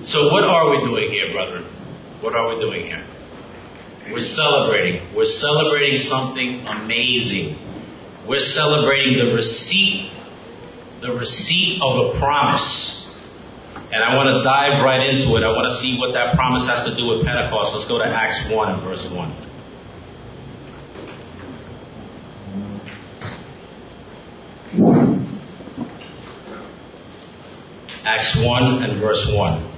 So what are we doing here, brethren? What are we doing here? We're celebrating. We're celebrating something amazing. We're celebrating the receipt of a promise. And I want to dive right into it. I want to see what that promise has to do with Pentecost. Let's go to Acts 1 and verse 1. Acts 1 and verse 1.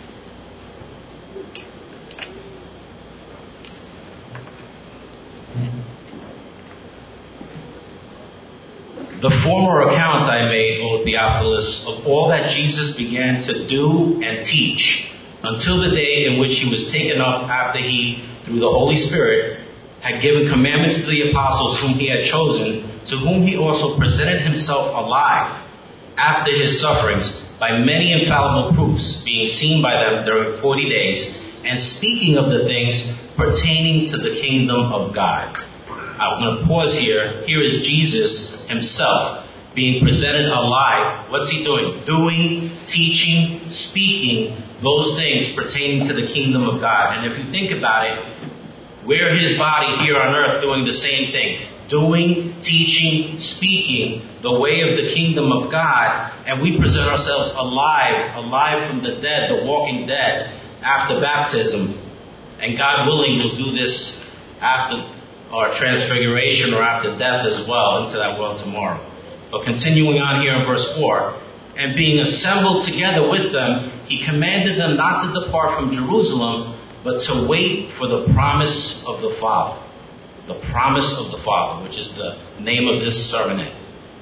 The former account I made, O Theophilus, of all that Jesus began to do and teach, until the day in which he was taken up after he, through the Holy Spirit, had given commandments to the apostles whom he had chosen, to whom he also presented himself alive after his sufferings by many infallible proofs, being seen by them during 40 days, and speaking of the things pertaining to the kingdom of God. I'm going to pause here. Here is Jesus himself being presented alive. What's he doing? Doing, teaching, speaking those things pertaining to the kingdom of God. And if you think about it, we're his body here on earth doing the same thing. Doing, teaching, speaking the way of the kingdom of God. And we present ourselves alive from the dead, the walking dead, after baptism. And God willing, we'll do this after or transfiguration or after death as well, into that world tomorrow. But continuing on here in verse 4, and being assembled together with them, he commanded them not to depart from Jerusalem, but to wait for the promise of the Father. The promise of the Father, which is the name of this sermonette.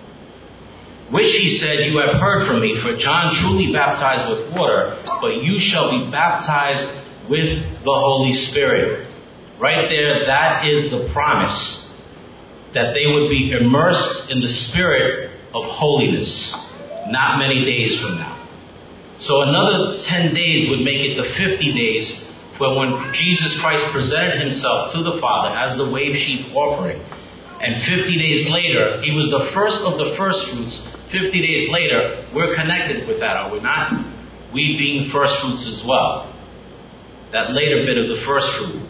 Which he said, you have heard from me, for John truly baptized with water, but you shall be baptized with the Holy Spirit. Right there, that is the promise, that they would be immersed in the spirit of holiness, not many days from now. So another 10 days would make it the 50 days for when Jesus Christ presented himself to the Father as the wave sheaf offering. And 50 days later, he was the first of the first fruits. 50 days later, we're connected with that, are we not? We being first fruits as well. That later bit of the first fruit.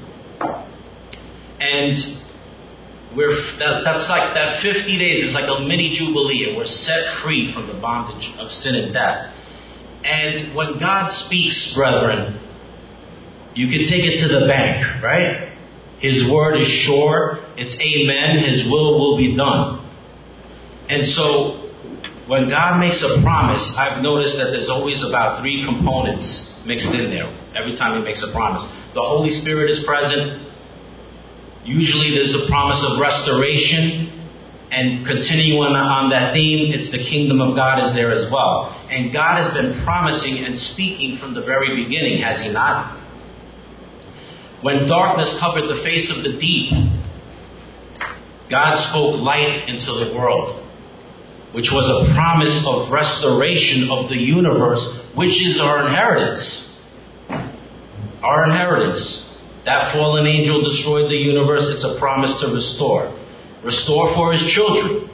And that's like that 50 days is like a mini jubilee, and we're set free from the bondage of sin and death. And when God speaks, brethren, you can take it to the bank, right? His word is sure, it's amen, his will be done. And so when God makes a promise, I've noticed that there's always about 3 components mixed in there every time he makes a promise. The Holy Spirit is present. Usually there's a promise of restoration, and continuing on that theme, it's the kingdom of God is there as well. And God has been promising and speaking from the very beginning, has he not? When darkness covered the face of the deep, God spoke light into the world, which was a promise of restoration of the universe, which is our inheritance. Our inheritance. That fallen angel destroyed the universe. It's a promise to restore. Restore for his children.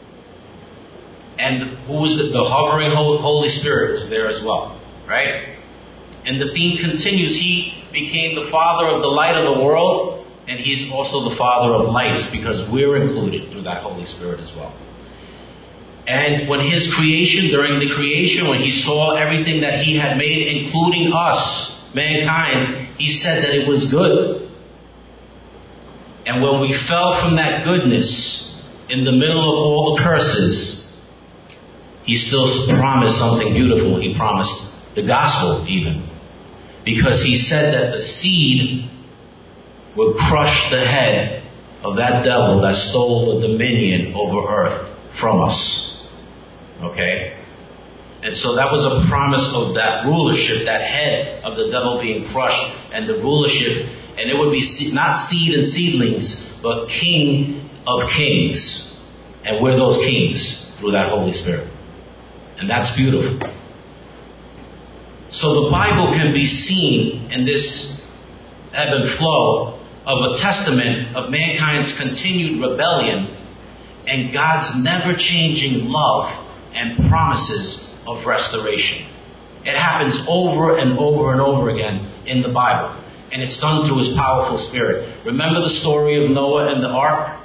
And who was it? The hovering Holy Spirit was there as well. Right? And the theme continues. He became the father of the light of the world. And he's also the father of lights, because we're included through that Holy Spirit as well. And when his creation, during the creation, when he saw everything that he had made, including us, mankind, he said that it was good. And when we fell from that goodness, in the middle of all the curses, he still promised something beautiful. He promised the gospel even. Because he said that the seed would crush the head of that devil that stole the dominion over earth from us. Okay? And so that was a promise of that rulership, that head of the devil being crushed, and the rulership. And it would be not seed and seedlings, but King of kings. And we're those kings through that Holy Spirit. And that's beautiful. So the Bible can be seen in this ebb and flow of a testament of mankind's continued rebellion and God's never-changing love and promises of restoration. It happens over and over and over again in the Bible. And it's done through His powerful Spirit. Remember the story of Noah and the ark?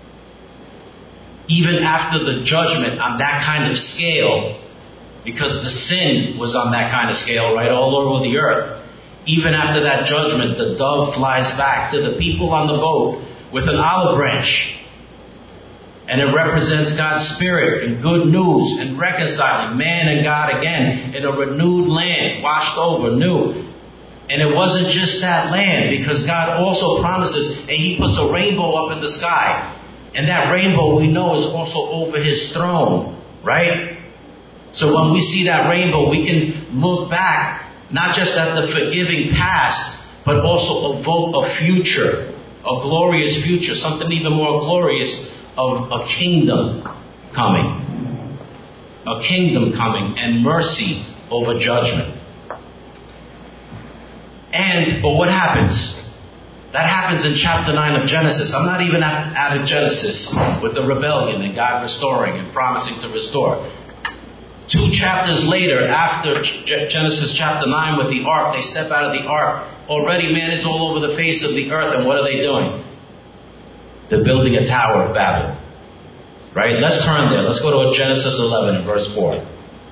Even after the judgment on that kind of scale, because the sin was on that kind of scale, right, all over the earth. Even after that judgment, the dove flies back to the people on the boat with an olive branch. And it represents God's Spirit and good news and reconciling man and God again in a renewed land, washed over, new. And it wasn't just that land, because God also promises, and He puts a rainbow up in the sky. And that rainbow, we know, is also over His throne, right? So when we see that rainbow, we can look back, not just at the forgiving past, but also evoke a future, a glorious future, something even more glorious, of a kingdom coming. A kingdom coming, and mercy over judgment. But what happens? That happens in chapter 9 of Genesis. I'm not even out of Genesis with the rebellion and God restoring and promising to restore. 2 chapters later, after Genesis chapter 9 with the ark, they step out of the ark. Already man is all over the face of the earth, and what are they doing? They're building a Tower of Babel. Right? Let's turn there. Let's go to Genesis 11 and verse 4.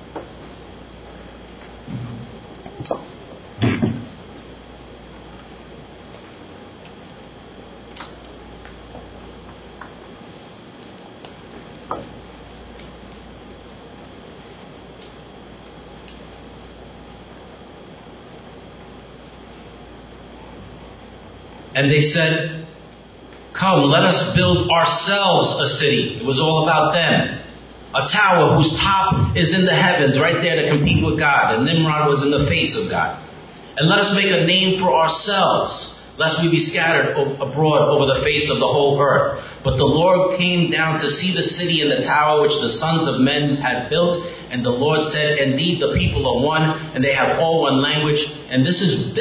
And they said, "Come, let us build ourselves a city." It was all about them. A tower whose top is in the heavens, right there to compete with God. And Nimrod was in the face of God. "And let us make a name for ourselves, lest we be scattered abroad over the face of the whole earth." But the Lord came down to see the city and the tower which the sons of men had built. And the Lord said, "Indeed, the people are one, and they have all one language." And this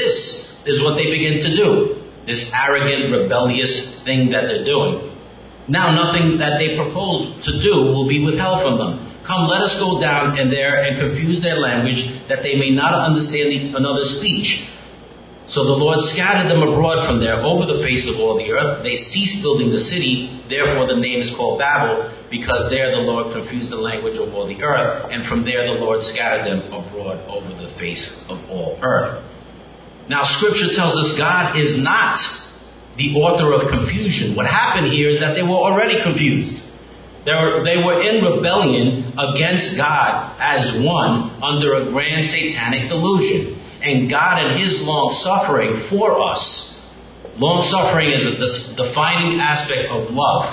is what they begin to do. This arrogant, rebellious thing that they're doing. Now nothing that they propose to do will be withheld from them. "Come, let us go down in there and confuse their language, that they may not understand another's speech." So the Lord scattered them abroad from there over the face of all the earth. They ceased building the city. Therefore the name is called Babel, because there the Lord confused the language of all the earth. And from there the Lord scattered them abroad over the face of all earth. Now, Scripture tells us God is not the author of confusion. What happened here is that they were already confused. They were in rebellion against God as one under a grand satanic delusion. And God, in His long-suffering for us, long-suffering is a defining aspect of love.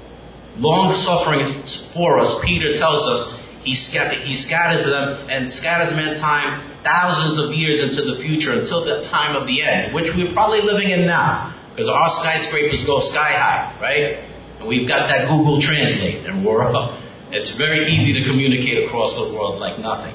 Long-suffering for us, Peter tells us, He scatters them and scatters mankind thousands of years into the future until the time of the end, which we're probably living in now, because our skyscrapers go sky high, right? And we've got that Google Translate, and we're up. It's very easy to communicate across the world like nothing.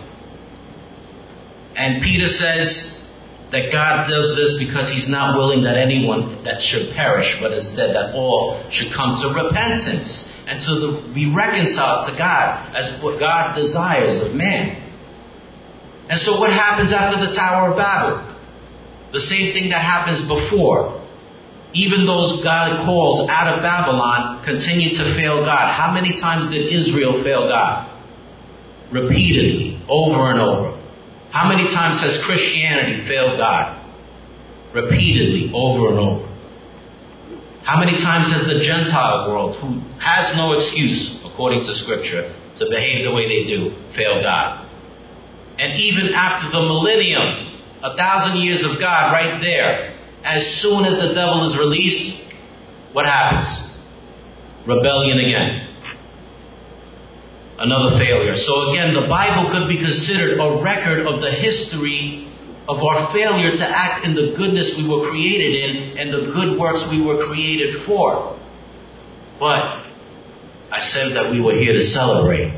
And Peter says that God does this because He's not willing that anyone that should perish, but instead that all should come to repentance and to be reconciled to God as what God desires of man. And so what happens after the Tower of Babel? The same thing that happens before. Even those God calls out of Babylon continue to fail God. How many times did Israel fail God? Repeatedly, over and over. How many times has Christianity failed God? Repeatedly, over and over. How many times has the Gentile world, who has no excuse, according to Scripture, to behave the way they do, failed God? And even after the millennium, 1,000 years of God right there, as soon as the devil is released, what happens? Rebellion again. Another failure. So again, the Bible could be considered a record of the history of our failure to act in the goodness we were created in and the good works we were created for. But I said that we were here to celebrate.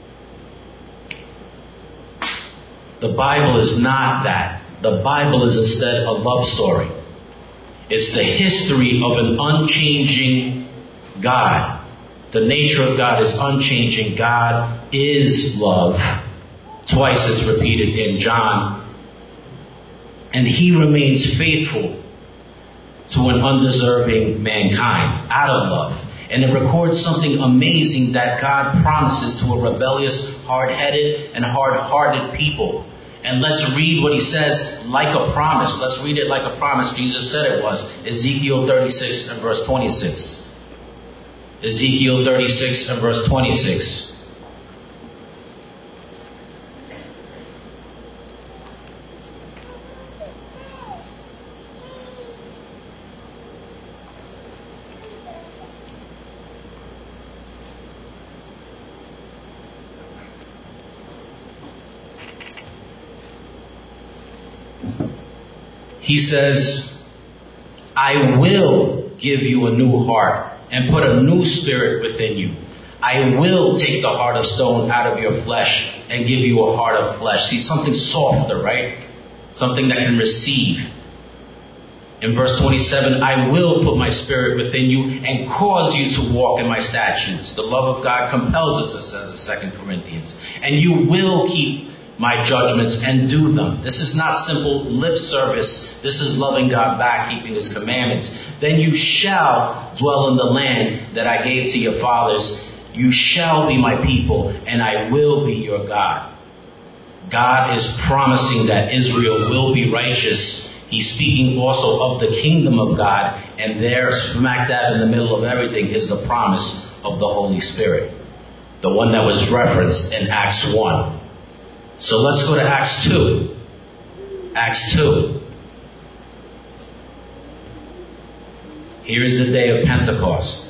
The Bible is not that. The Bible is instead a love story. It's the history of an unchanging God. The nature of God is unchanging. God is love. Twice it's repeated in John. And he remains faithful to an undeserving mankind out of love. And it records something amazing that God promises to a rebellious, hard-headed, and hard-hearted people. And let's read what he says like a promise. Let's read it like a promise. Jesus said it was. Ezekiel 36 and verse 26. Ezekiel 36 and verse 26. He says, I will give you a new heart and put a new spirit within you. I will take the heart of stone out of your flesh and give you a heart of flesh. See, something softer, right? Something that can receive. In verse 27, I will put my spirit within you and cause you to walk in my statutes. The love of God compels us, it says in 2 Corinthians. And you will keep my judgments and do them. This is not simple lip service. This is loving God back, keeping his commandments. Then you shall dwell in the land that I gave to your fathers. You shall be my people, and I will be your God. God is promising that Israel will be righteous. He's speaking also of the kingdom of God, and there, smack dab in the middle of everything, is the promise of the Holy Spirit, the one that was referenced in Acts 1. So let's go to Acts 2. Acts 2. Here is the day of Pentecost.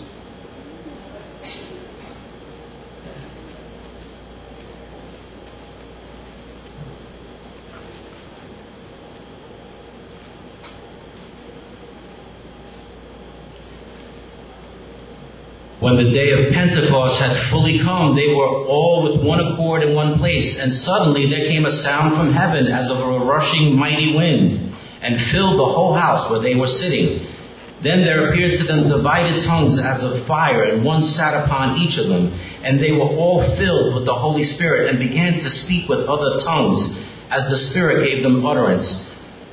When the day of Pentecost had fully come, they were all with one accord in one place. And suddenly there came a sound from heaven as of a rushing mighty wind, and filled the whole house where they were sitting. Then there appeared to them divided tongues as of fire, and one sat upon each of them. And they were all filled with the Holy Spirit, and began to speak with other tongues, as the Spirit gave them utterance.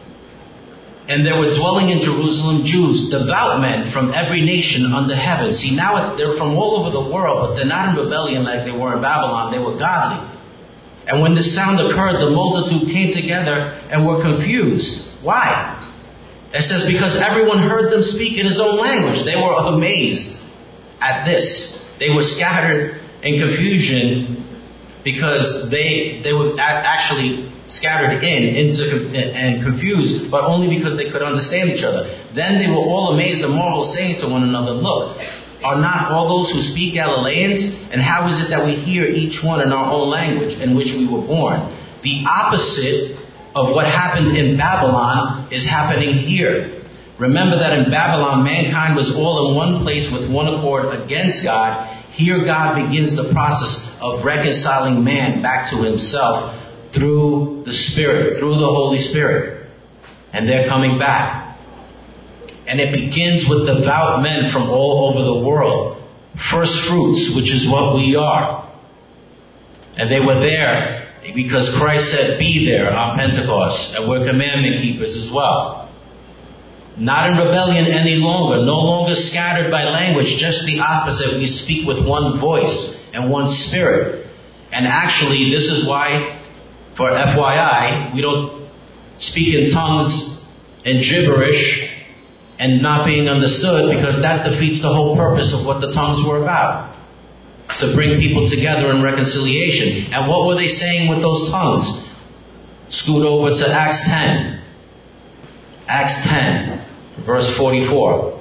And there were dwelling in Jerusalem Jews, devout men from every nation under heaven. See, now they're from all over the world, but they're not in rebellion like they were in Babylon. They were godly. And when this sound occurred, the multitude came together and were confused. Why? It says, because everyone heard them speak in his own language. They were amazed at this. They were scattered in confusion because they were actually scattered and confused, but only because they could understand each other. Then they were all amazed and marveled, saying to one another, look, are not all those who speak Galileans? And how is it that we hear each one in our own language in which we were born? The opposite of what happened in Babylon is happening here. Remember that in Babylon, mankind was all in one place with one accord against God. Here God begins the process of reconciling man back to himself through the Spirit, through the Holy Spirit. And they're coming back. And it begins with devout men from all over the world. First fruits, which is what we are. And they were there because Christ said, be there on Pentecost. And we're commandment keepers as well. Not in rebellion any longer. No longer scattered by language. Just the opposite. We speak with one voice and one spirit. And actually, this is why, for FYI, we don't speak in tongues and gibberish and not being understood, because that defeats the whole purpose of what the tongues were about. To bring people together in reconciliation. And what were they saying with those tongues? Scoot over to Acts 10. Acts 10, verse 44.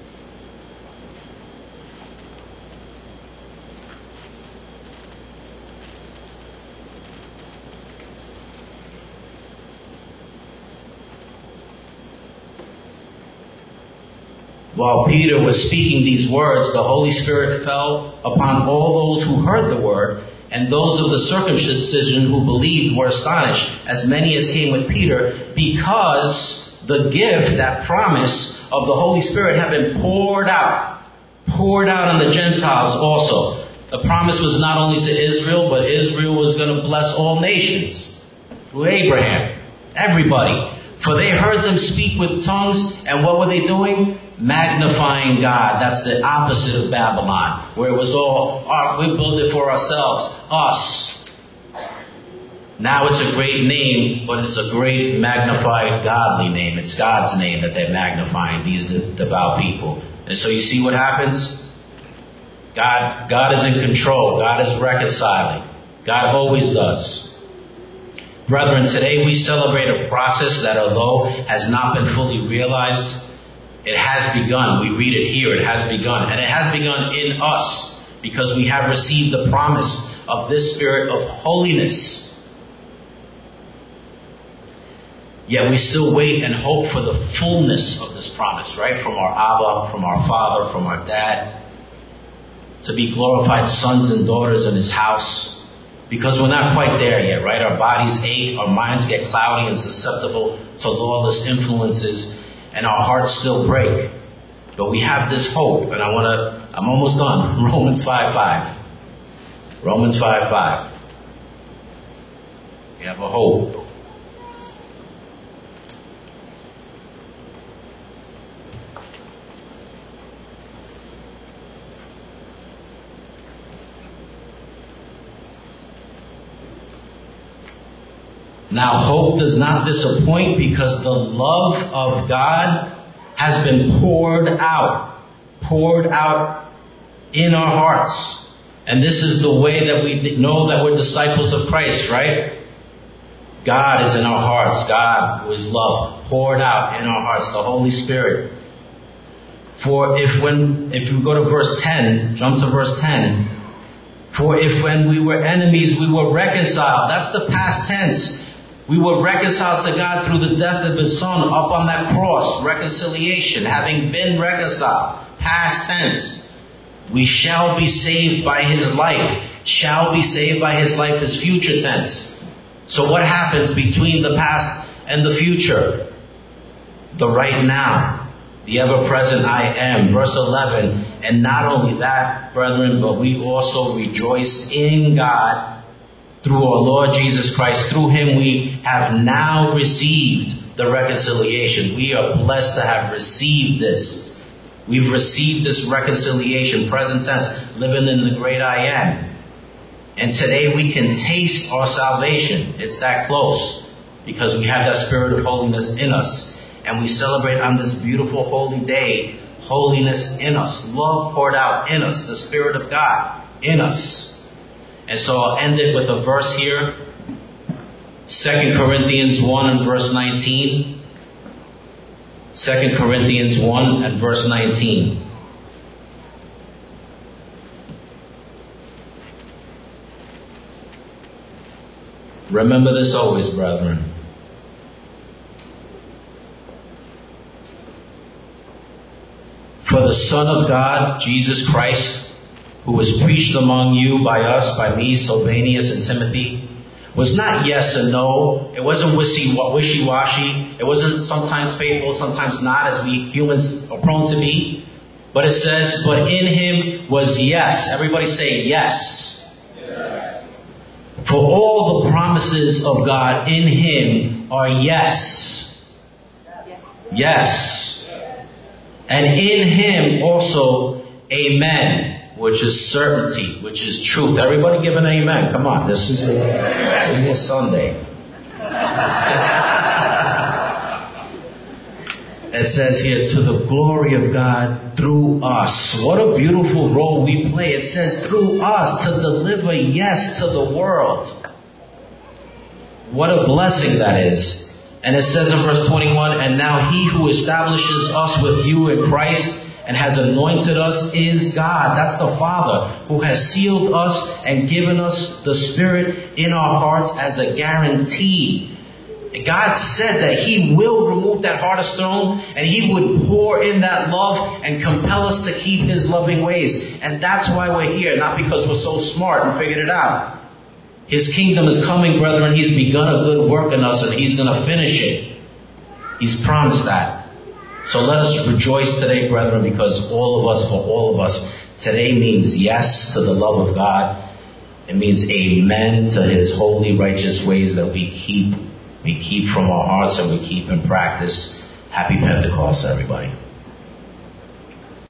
While Peter was speaking these words, the Holy Spirit fell upon all those who heard the word, and those of the circumcision who believed were astonished, as many as came with Peter, because the gift, that promise of the Holy Spirit, had been poured out on the Gentiles also. The promise was not only to Israel, but Israel was going to bless all nations. Through Abraham. Everybody. For they heard them speak with tongues, and what were they doing? Magnifying God. That's the opposite of Babylon, where it was all, we build it for ourselves, us. Now it's a great name, but it's a great magnified godly name. It's God's name that they're magnifying, these devout people. And so you see what happens? God is in control. God is reconciling. God always does. Brethren, today we celebrate a process that, although has not been fully realized, it has begun. We read it here. It has begun. And it has begun in us because we have received the promise of this spirit of holiness. Yet we still wait and hope for the fullness of this promise, right? From our Abba, from our Father, from our Dad. To be glorified sons and daughters in His house. Because we're not quite there yet, right? Our bodies ache, our minds get cloudy and susceptible to lawless influences, and our hearts still break. But we have this hope, and I'm almost done. Romans 5:5. Romans 5:5. We have a hope. Now, hope does not disappoint because the love of God has been poured out in our hearts. And this is the way that we know that we're disciples of Christ, right? God is in our hearts. God, who is love, poured out in our hearts, the Holy Spirit. For if you go to verse 10, jump to verse 10. For if when we were enemies, we were reconciled. That's the past tense. We were reconciled to God through the death of His Son up on that cross. Reconciliation. Having been reconciled. Past tense. We shall be saved by His life. Shall be saved by His life is future tense. So what happens between the past and the future? The right now. The ever-present I am. Verse 11. And not only that, brethren, but we also rejoice in God through our Lord Jesus Christ. Through Him we have now received the reconciliation. We are blessed to have received this. We've received this reconciliation, present tense, living in the great I am. And today we can taste our salvation. It's that close because we have that spirit of holiness in us. And we celebrate on this beautiful holy day, holiness in us, love poured out in us, the Spirit of God in us. And so I'll end it with a verse here. 2 Corinthians 1 and verse 19. 2 Corinthians 1 and verse 19. Remember this always, brethren. For the Son of God, Jesus Christ, who was preached among you by us, by me, Silvanus, and Timothy, was not yes and no. It wasn't wishy-washy. It wasn't sometimes faithful, sometimes not, as we humans are prone to be. But it says, but in Him was yes. Everybody say yes. Yes. For all the promises of God in Him are yes. Yes. And in Him also, amen. Which is certainty, which is truth. Everybody give an amen. Come on, this is a Sunday. It says here, to the glory of God through us. What a beautiful role we play. It says through us to deliver yes to the world. What a blessing that is. And it says in verse 21, and now He who establishes us with you in Christ and has anointed us is God. That's the Father who has sealed us and given us the Spirit in our hearts as a guarantee. God said that He will remove that heart of stone and He would pour in that love and compel us to keep His loving ways. And that's why we're here, not because we're so smart and figured it out. His kingdom is coming, brethren. He's begun a good work in us and He's going to finish it. He's promised that. So let us rejoice today, brethren, because for all of us, Today means yes to the love of God. It means amen to his holy, righteous ways that we keep from our hearts and we keep in practice. Happy Pentecost, everybody.